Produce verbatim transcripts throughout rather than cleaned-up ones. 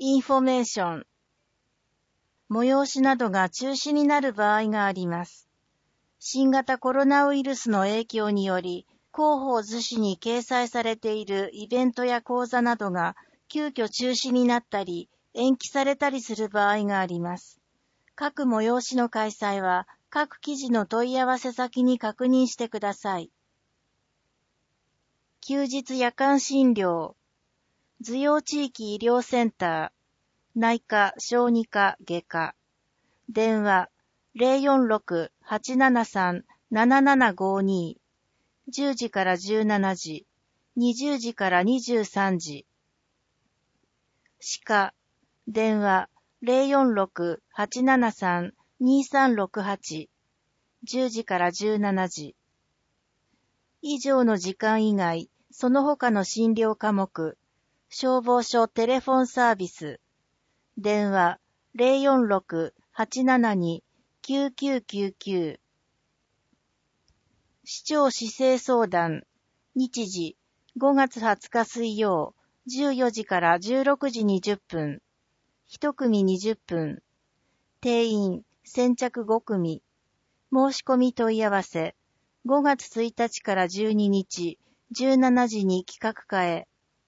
インフォメーション。催しなどが中止になる場合があります。新型コロナウイルスの影響により、広報図紙に掲載されているイベントや講座などが急遽中止になったり、延期されたりする場合があります。各催しの開催は、各記事の問い合わせ先に確認してください。休日夜間診療。図用地域医療センター、内科、小児科、外科。電話 ゼロよんろく はちななさん ななななごに、じゅうじからじゅうしちじ、にじゅうじからにじゅうさんじ。歯科、電話 ゼロよんろく はちななさん にさんろくはち、じゅうじからじゅうしちじ。以上の時間以外、その他の診療科目、消防署テレフォンサービス、電話 ゼロよんろく はちななに きゅうきゅうきゅうきゅう。市長市政相談、日時ごがつはつか水曜、じゅうよじからじゅうろくじにじゅっぷん、一組にじゅっぷん、定員先着ごくみ、申し込み問い合わせ、ごがつついたちからじゅうににち、じゅうしちじに企画課へ。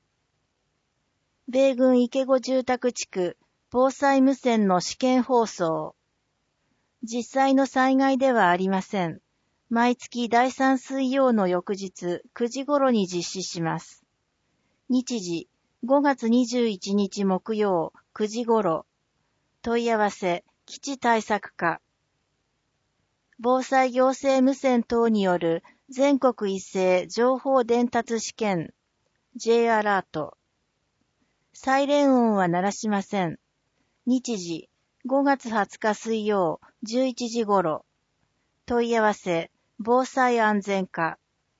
米軍池子住宅地区防災無線の試験放送。実際の災害ではありません。毎月だいさん水曜の翌日くじ頃に実施します。日時ごがつにじゅういちにち木曜くじ頃。問い合わせ基地対策課。防災行政無線等による全国一斉情報伝達試験 J アラート。サイレン音は鳴らしません。日時ごがつはつか水曜じゅういちじ頃。問い合わせ防災安全課。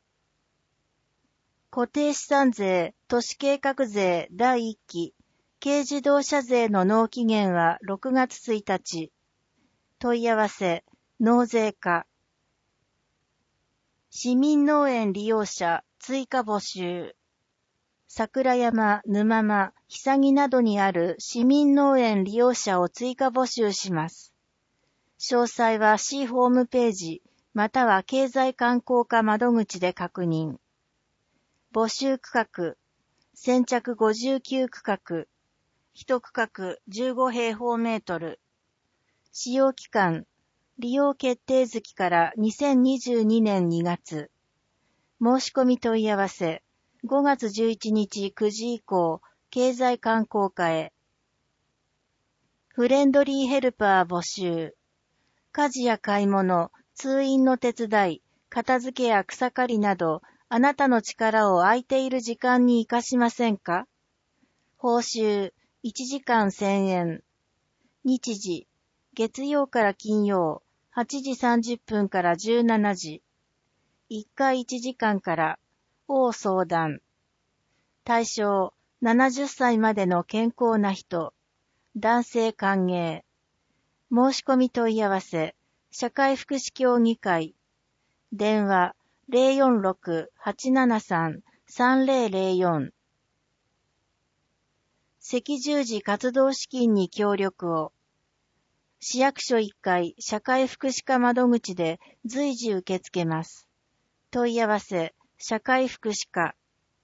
固定資産税都市計画税だいいっき軽自動車税の納期限はろくがつついたち。問い合わせ納税課。市民農園利用者追加募集。桜山、沼間、久木などにある市民農園利用者を追加募集します。詳細は市ホームページまたは経済観光課窓口で確認。募集区画、先着ごじゅうきゅう区画、いち区画じゅうご平方メートル。使用期間、利用決定月からにせんにじゅうにねんにがつ。申し込み問い合わせ、ごがつじゅういちにちくじ以降、経済観光課へ。フレンドリーヘルパー募集。家事や買い物、通院の手伝い、片付けや草刈りなど、あなたの力を空いている時間に活かしませんか？報酬、いちじかんせんえん。日時、月曜から金曜、はちじさんじゅっぷんからじゅうしちじ。いっかいいちじかんから、を相談。対象、ななじゅっさいまでの健康な人。男性歓迎。申し込み問い合わせ、社会福祉協議会。電話、ゼロよんろく はちななさん さんぜろぜろよん。赤十字活動資金に協力を。市役所いっかい社会福祉課窓口で随時受け付けます。問い合わせ、社会福祉課。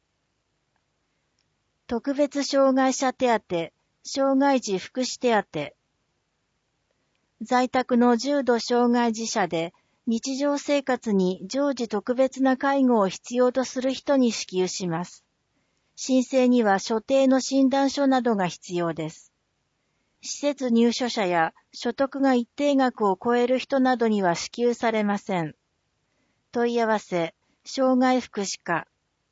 特別障害者手当、障害児福祉手当。在宅の重度障害児者で日常生活に常時特別な介護を必要とする人に支給します。申請には所定の診断書などが必要です。施設入所者や所得が一定額を超える人などには支給されません。問い合わせ、障害福祉課。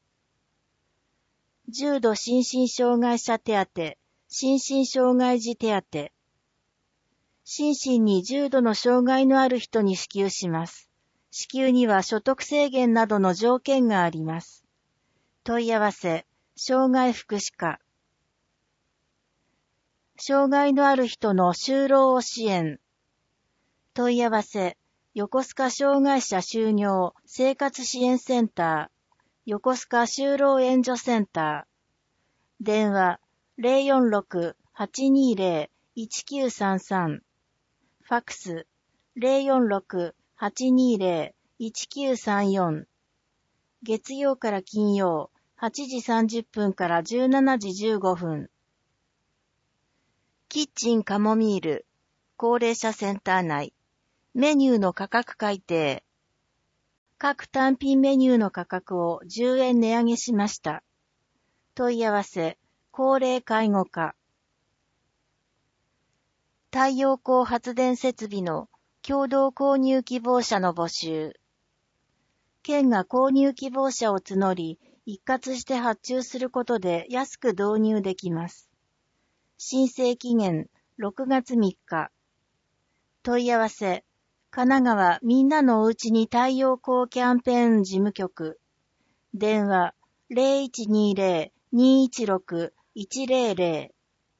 重度心身障害者手当、心身障害児手当。心身に重度の障害のある人に支給します。支給には所得制限などの条件があります。問い合わせ、障害福祉課。障害のある人の就労を支援。問い合わせ、横須賀障害者就業生活支援センター、横須賀就労援助センター。電話、ゼロよんろくはちにーぜろ いちきゅうさんさん。ファックス ゼロよんろく はちにーぜろ いちきゅうさんよん。月曜から金曜、はちじさんじゅっぷんからじゅうしちじじゅうごふん。キッチンカモミール、高齢者センター内。メニューの価格改定。各単品メニューの価格をじゅうえん値上げしました。問い合わせ、高齢介護課。太陽光発電設備の共同購入希望者の募集。県が購入希望者を募り、一括して発注することで安く導入できます。申請期限ろくがつみっか。問い合わせ、神奈川みんなのおうちに太陽光キャンペーン事務局。電話 ゼロいちにーぜろ にーいちろく いちぜろぜろ。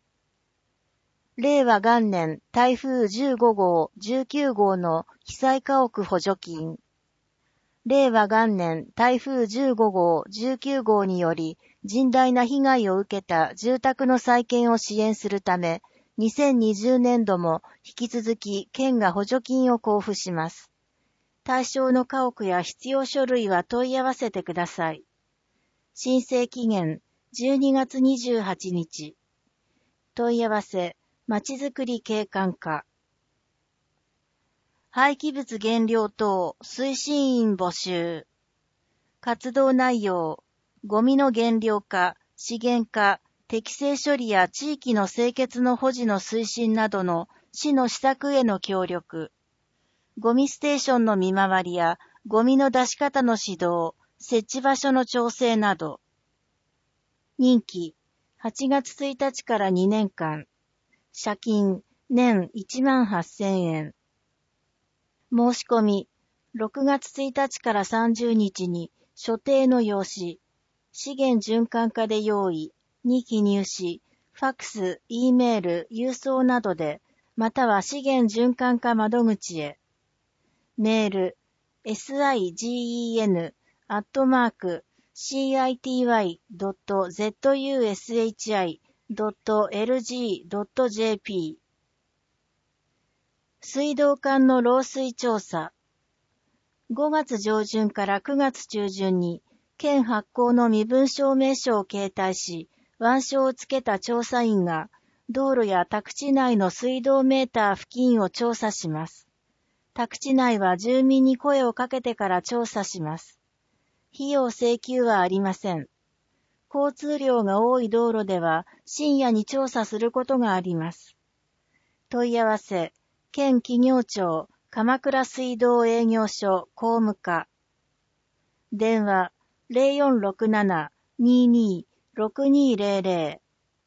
令和元年台風じゅうごごう、じゅうきゅうごうの被災家屋補助金。令和元年台風じゅうごごう、じゅうきゅうごうにより甚大な被害を受けた住宅の再建を支援するため、にせんにじゅうねんども引き続き県が補助金を交付します。対象の家屋や必要書類は問い合わせてください。申請期限じゅうにがつにじゅうはちにち。問い合わせ、まちづくり景観課。廃棄物減量等推進員募集。活動内容、ゴミの減量化、資源化、適正処理や地域の清潔の保持の推進などの市の施策への協力。ゴミステーションの見回りやゴミの出し方の指導、設置場所の調整など。任期、はちがつついたちからにねんかん。謝金、年いちまんはっせんえん。申し込み、ろくがつついたちからさんじゅうにちに所定の用紙、資源循環課で用意に記入し、ファックス、Eメール、郵送などで、または資源循環課窓口へ。メール、sigen アットマーク シーアイティーワイ ドット ゼットユーエスエイチアイ ドット エルジー ドット ジェーピー。水道管の漏水調査。ごがつじょうじゅんからくがつちゅうじゅんに、県発行の身分証明書を携帯し、腕章をつけた調査員が、道路や宅地内の水道メーター付近を調査します。宅地内は住民に声をかけてから調査します。費用請求はありません。交通量が多い道路では、深夜に調査することがあります。問い合わせ、県企業庁、鎌倉水道営業所公務課。電話、ゼロよんろくなな にーにー ろくにーぜろぜろ。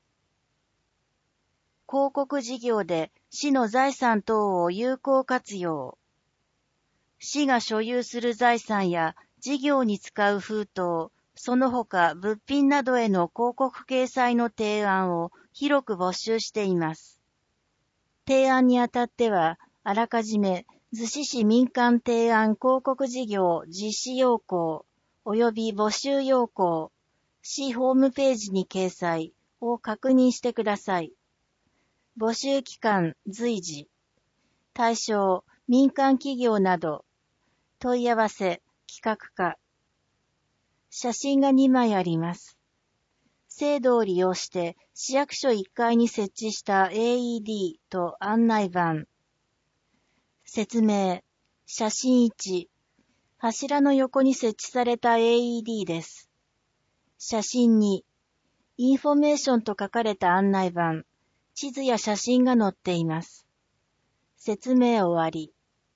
広告事業で市の財産等を有効活用。市が所有する財産や事業に使う封筒、その他物品などへの広告掲載の提案を広く募集しています。提案にあたっては、あらかじめ逗子市民間提案広告事業実施要項及び募集要項、市ホームページに掲載を確認してください。募集期間随時。対象、民間企業など。問い合わせ、企画課。写真がにまいあります。制度を利用して市役所いっかいに設置した エーイーディー と案内板。説明。写真いち。柱の横に設置された エーイーディー です。写真に。インフォメーションと書かれた案内板。地図や写真が載っています。説明終わり。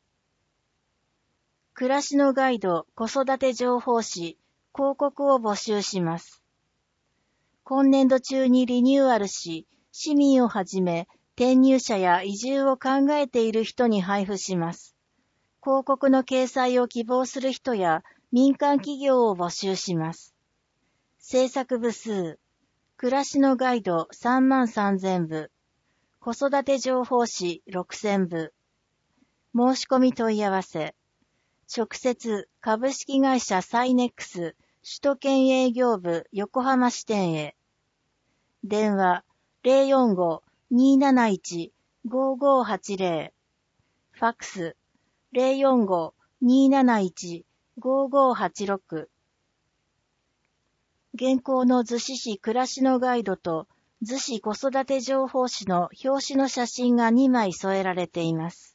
暮らしのガイド、子育て情報誌、広告を募集します。今年度中にリニューアルし、市民をはじめ、転入者や移住を考えている人に配布します。広告の掲載を希望する人や民間企業を募集します。制作部数、暮らしのガイドさんまんさんぜんぶ、子育て情報誌ろくせんぶ。申し込み問い合わせ。直接株式会社サイネックス首都圏営業部横浜支店へ。電話 ゼロよんごにーなないち ごーごーはちぜろ ファックス ゼロよんご にーなないち ごーごーはちろく。現行の逗子市暮らしのガイドと逗子子育て情報誌の表紙の写真がにまい添えられています。